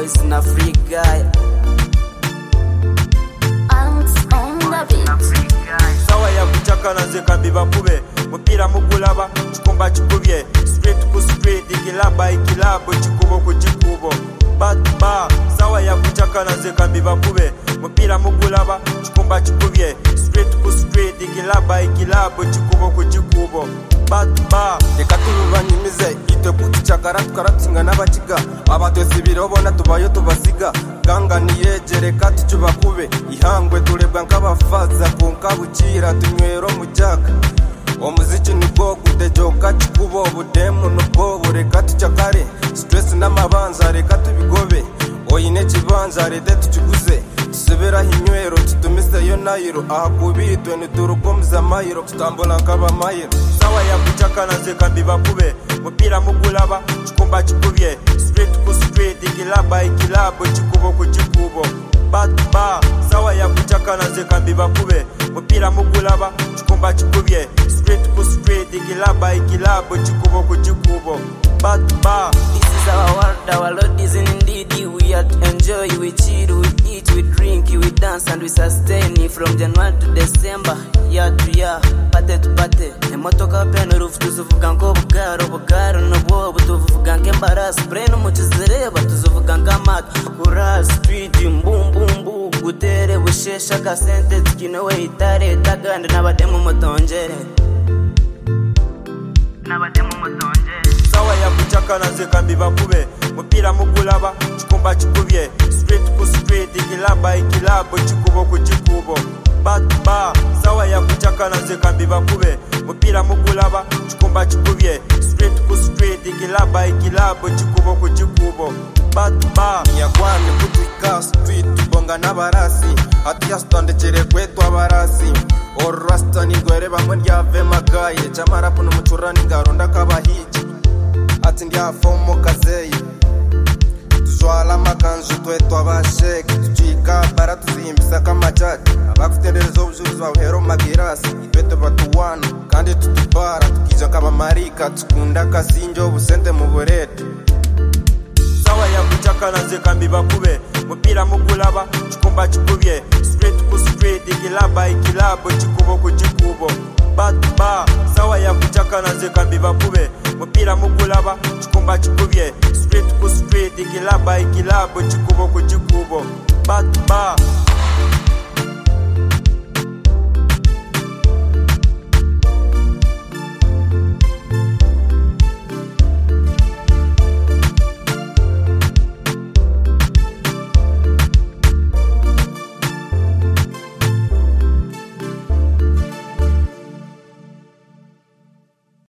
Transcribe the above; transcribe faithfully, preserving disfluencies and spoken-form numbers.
boys na free guy. Sawa ya kuchaka na zeka mbiba kube mupira mugulaba chikumba chikubye straight ku straight ikilaba ikilabo chikubo ku chikubo bat ba. Sawa ya kuchaka na zeka mbiba kube mupira mugulaba chikumba chikubye straight ku straight ikilaba ikilabo chikubo ku chikubo bat ba. Reka tubanyimize ite kutuchakara tukaratinga n'abakiga abatwese birobona tubayo tubasiga ganga niyegere kati cyubakube ihangwe turebwa nk'abafaza kunkabukira tunywero mujaka omuziki nibwo gutejoka chikubo budemu nubwo bureka tuchakare stress n'amabanza reka tubigobe oyine kibanza rete tukiguze tusebera hinywero tutumise yo nayiro ahakubitwe niturukomza mayiro tutambula nkaba mayiro. Sawa ya kuchaka na zeka mbiba kube mupira mugulaba chikumba chikubye straight ku straight ikilaba ikilabo chikubo ku chikubo bat ba. Sawa ya kuchaka na zeka mbiba kube mupira mugulaba chikumba chikubye straight ku straight ikilaba ikilabo chikubo ku chikubo bat ba. This is our world, our Lord is indeed. We are to enjoy, we chill, we eat, we drink, we dance and we sustain from January to December, year to year, pate to pate. Emotoka peno roof tuzuvuga ngo bugaro bugaro no bobo tuvuga ngembaraso breno muchizereba tuzuvuga ngamata kura street mbum bum bum gutere bushesha ka sente tikinowe itare tagande nabademu mutonjere nabademu mutonjere. Sawa ya kuchaka na zeka mbiba kube mupira mugulaba chikumba chikubye straight ku straight ikilaba ikilabo chikubo ku chikubo bat ba. Sawa ya kuchaka na zeka mbiba kube mupira mugulaba chikumba chikubye straight ku straight ikilaba ikilabo chikubo ku chikubo bat ba. Nyagwane kutwika street bonga n'abarasi ati yastondekere kwetu abarasi orasta nigwere bamwe ryave magaye chamara puno mucurani ngaronda kabahiji ati ndyafomo kazeyi tuzwala makanzu twetu abasheke tucika bara tuzihimbisa kamajaji abakutendereza obujulizi bawuhera magirasi itwete batuwana kandi tutubara tukija nk'abamarika tukunda kasinjo obusente mu burete. Sawa ya kuchaka na zeka mbiba kube mupira mugulaba chikumba chikubye straight ku straight ikilaba ikilabo chikubo ku chikubo bat ba. Sawa ya kuchaka na zeka mbiba kube mupira mugulaba chikumba chikubye straight ku straight ikilaba ikilabo chikubo ku chikubo bat ba.